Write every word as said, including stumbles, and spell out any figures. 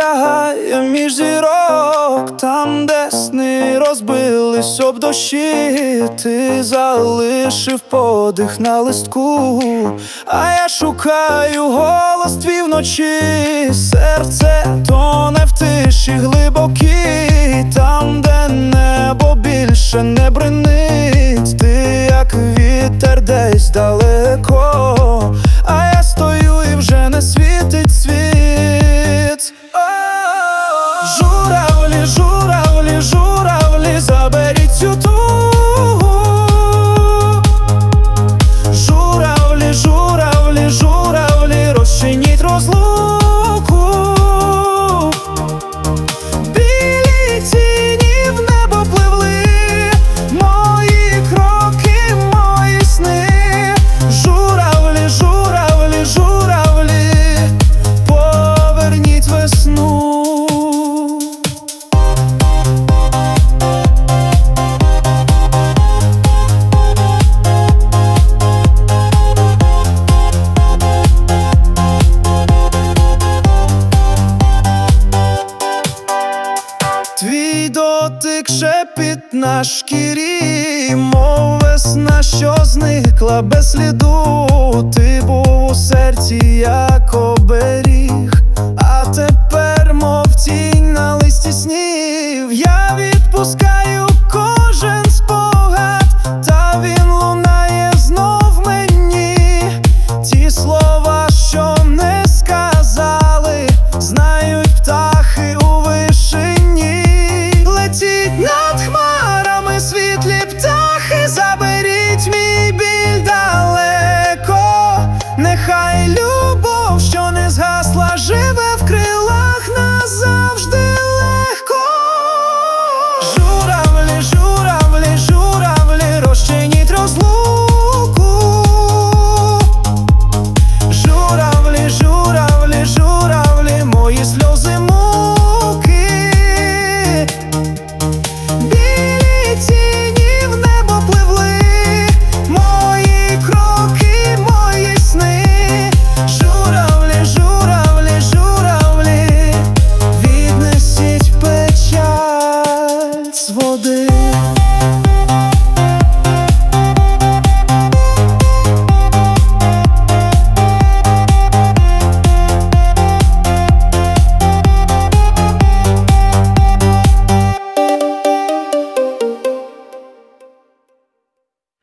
сягає між зірок, там, де сни розбились об дощі. Ти залишив подих на листку, а я шукаю голос твій вночі. Серце тоне в тиші глибокій, там, де небо більше не бринить. Ти як вітер десь далеко, а я стою і вже не світить світ. Журавлі, журавлі, журавлі, заберіть цю тугу. Журавлі, журавлі, журавлі, розчиніть розлуку. Білі тіні в небо пливли, мої кроки, мої сни. Журавлі, журавлі, журавлі, поверніть весну. Твій дотик шепіт на шкірі, мов весна, що зникла без сліду. Ти був у серці, як оберіг, а тепер, мов тінь на листі снів. Я відпускаю кожен спогад, та він лунає знов мені. Ті слова, що не сказали, знають птахи у вишині. Летіть над хмарами світлі птахи, заберіть мій біль далеко. Нехай любов, що не згасла, живе в крилах назавжди легко. Журавлі, журавлі, журавлі, розчиніть розлуку. Журавлі, журавлі, журавлі, мої сльози муки. Білі тіні в небо пливли, мої кроки, мої сни. Журавлі, журавлі, журавлі, віднесіть печаль з води.